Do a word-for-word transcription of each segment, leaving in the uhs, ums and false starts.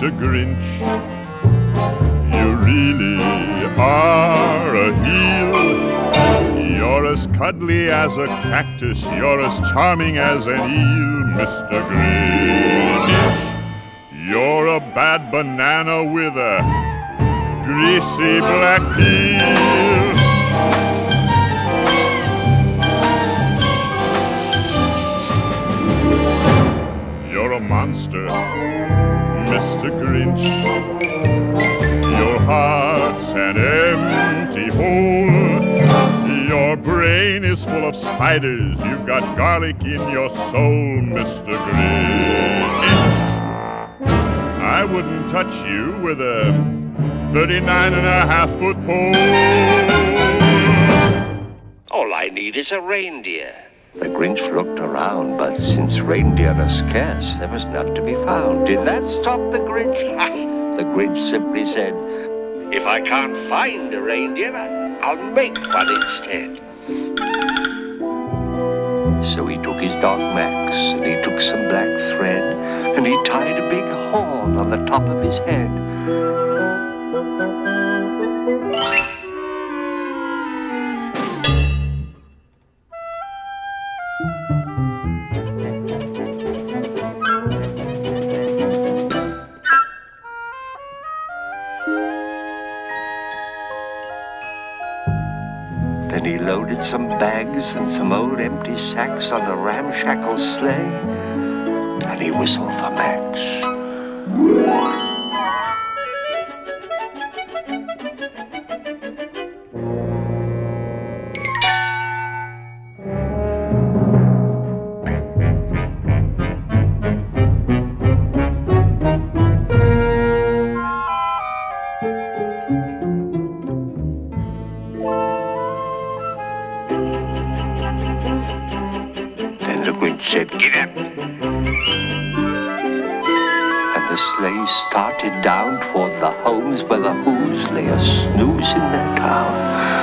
Mister Grinch. You really are a heel. You're as cuddly as a cactus. You're as charming as an eel, Mister Grinch. You're a bad banana with a greasy black peel. You're a monster, Mister Grinch. Your heart's an empty hole. Your brain is full of spiders. You've got garlic in your soul, Mister Grinch. I wouldn't touch you with a thirty-nine and a half foot pole. All I need is a reindeer. The Grinch looked around, but since reindeer are scarce, there was none to be found. Did that stop the Grinch? The Grinch simply said, If I can't find a reindeer, I'll make one instead. So he took his dog Max, and he took some black thread, and he tied a big horn on the top of his head. Then he loaded some bags and some old empty sacks on a ramshackle sleigh, and he whistled for Max. Then the Grinch said, Get up! And the sleigh started down toward the homes where the Who's lay a snooze in their town.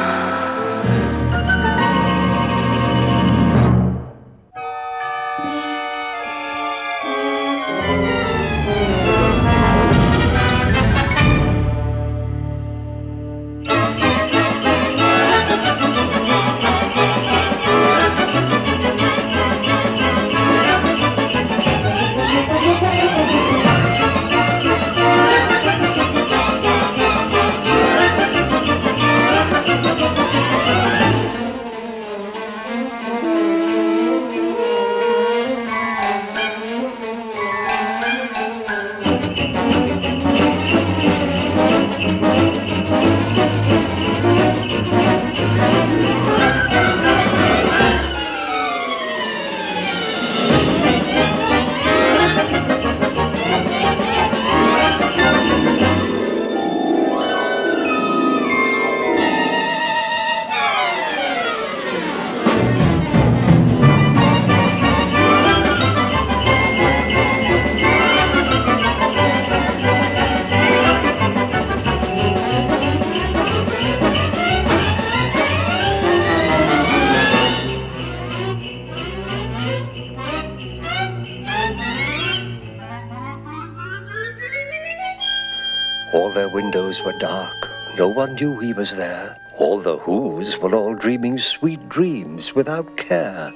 All their windows were dark. No one knew he was there. All the Who's were all dreaming sweet dreams without care.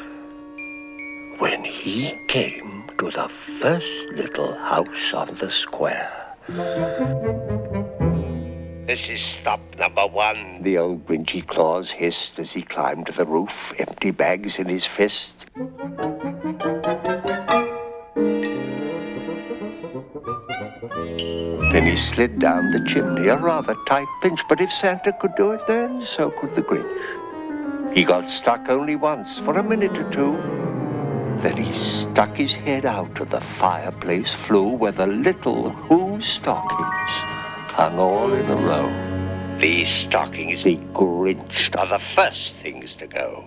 When he came to the first little house on the square. This is stop number one. The old Grinchy Claus hissed as he climbed to the roof, empty bags in his fist. Then he slid down the chimney, a rather tight pinch, but if Santa could do it then, so could the Grinch. He got stuck only once, for a minute or two. Then he stuck his head out of the fireplace flue where the little Who stockings hung all in a row. These stockings, The Grinch, are the first things to go.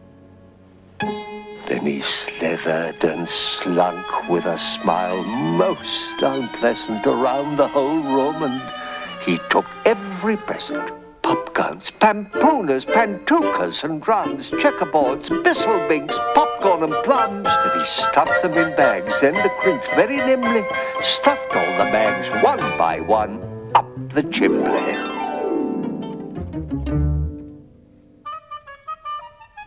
Then he slithered and slunk with a smile most unpleasant around the whole room, and he took every present, popguns, pampooners, pantookas and drums, checkerboards, bistlebinks, popcorn and plums. Then he stuffed them in bags. Then the Grinch very nimbly stuffed all the bags one by one up the chimney.